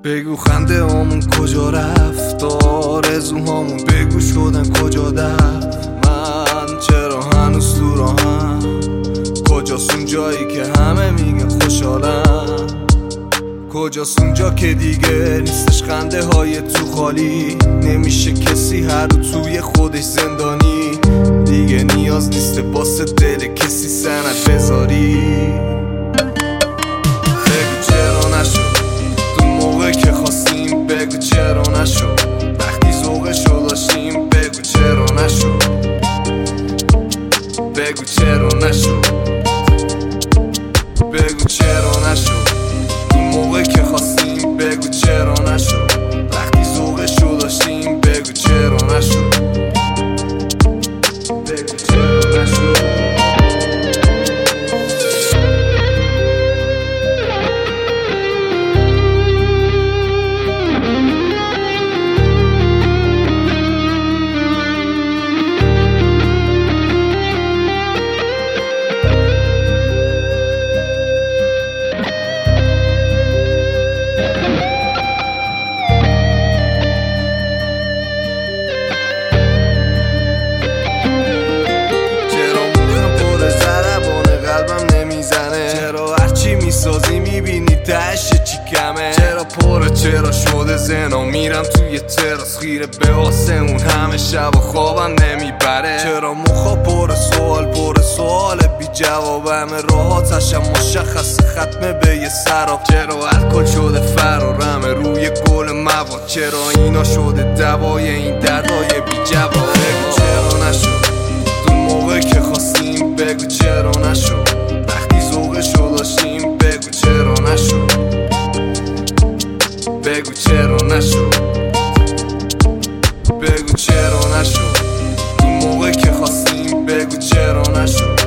بگو خنده همون کجا رفت، آرزوهامون بگو شدن کجا دفت. من چرا هنوز تو راهم، کجاست اون جایی که همه میگن خوشحالم، کجاست اونجا که دیگه نیستش خنده های تو خالی، نمیشه کسی هر رو توی خودش زندانی، دیگه نیاز نیست واسه دل کسی سند بذاری. بگو چرا نشد تو موقع که خواستیم، بگو چرا نشد وقتی ذوقشو داشتیم، بگو چرا نشد، بگو چرا نشد، بگو چرا نشد تو موقع که خواستیم، بگو چرا نشد وقتی ذوقشو داشتیم، بگو چرا نشد، بگو چرا نشد. میسازی میبینی تهش چی کمه، چرا پره چرا شده زنا، میرم توی تراس خیره به آسمون، همه شب و خوابم نمیبره، چرا مخا پر سوال بی جواب، همه راحتشم مشخص ختمه به یه سراب، چرا الکل شده فرارمه روی گل مواد، چرا اینا شده دوای این دردای بی جواب. بگو چرا نشد تو موقع که خواستیم، بگو چرا نشد وقتی ذوقشو داشتیم، بگو چرا نشد، بگو چرا نشد، بگو چرا نشد تو موقع که خواستیم، بگو چرا نشد.